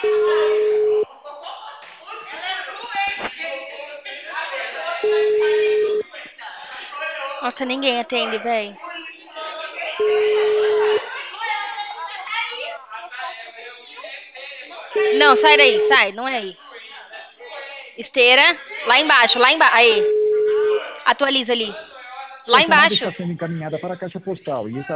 Nossa, ninguém atende, velho. Não, sai daí, sai, não é aí. Esteira, lá embaixo, lá embaixo. Aí, atualiza ali. Sua Lá chamada embaixo. está sendo encaminhada para a caixa postal e está